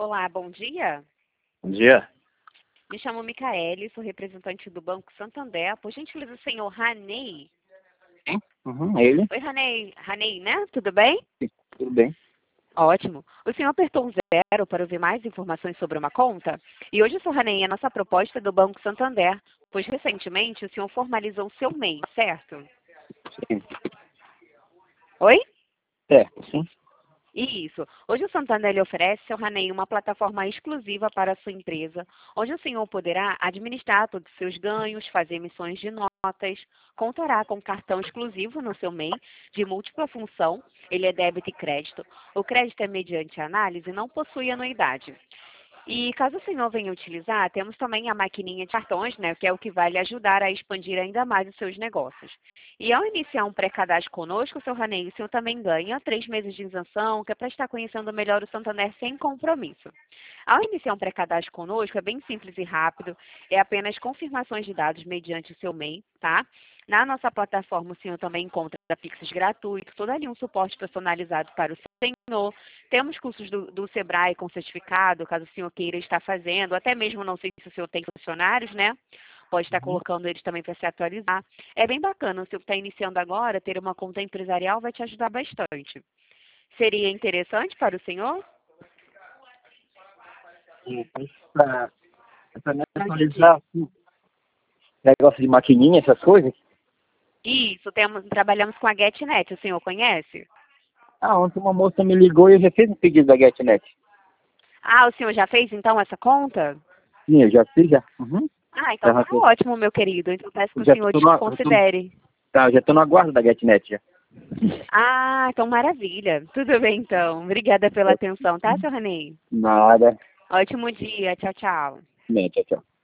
Olá, bom dia. Bom dia. Me chamo Micaele, sou representante do Banco Santander. Por gentileza, o senhor Ranei. Ele? Oi, Ranei. Ranei, né? Tudo bem? Sim, tudo bem. Ótimo. O senhor apertou um zero para ouvir mais informações sobre uma conta? E hoje, senhor Ranei, a nossa proposta é do Banco Santander, pois recentemente o senhor formalizou o seu MEI, certo? Sim. Oi? Certo, sim. Isso. Hoje o Santander lhe oferece, seu Ranei, uma plataforma exclusiva para a sua empresa, onde o senhor poderá administrar todos os seus ganhos, fazer emissões de notas, contará com cartão exclusivo no seu MEI, de múltipla função, ele é débito e crédito. O crédito é mediante análise e não possui anuidade. E caso o senhor venha utilizar, temos também a maquininha de cartões, né, que é o que vai lhe ajudar a expandir ainda mais os seus negócios. E ao iniciar um pré-cadastro conosco, seu Ranei, o senhor também ganha 3 meses de isenção, que é para estar conhecendo melhor o Santander sem compromisso. Ao iniciar um pré-cadastro conosco, é bem simples e rápido, é apenas confirmações de dados mediante o seu MEI, tá? Na nossa plataforma, o senhor também encontra Pix gratuito, todo ali um suporte personalizado para o senhor. Temos cursos do Sebrae com certificado, caso o senhor queira estar fazendo, até mesmo não sei se o senhor tem funcionários, né? Pode estar colocando eles também para se atualizar. É bem bacana, o senhor que está iniciando agora, ter uma conta empresarial vai te ajudar bastante. Seria interessante para o senhor? Sim, pra me atualizar, assim, negócio de maquininha, essas coisas. Isso, trabalhamos com a GetNet, o senhor conhece? Ontem uma moça me ligou e eu já fiz um pedido da GetNet. Ah, o senhor já fez então essa conta? Sim, eu já fiz, já. Ah, então tá ótimo, meu querido. Então peço que o senhor desconsidere. Eu já tô no aguardo da GetNet, já. Ah, então maravilha. Tudo bem, então. Obrigada pela atenção, tá, seu Ranei? Nada. Ótimo dia. Tchau, tchau. Bem, tchau, tchau.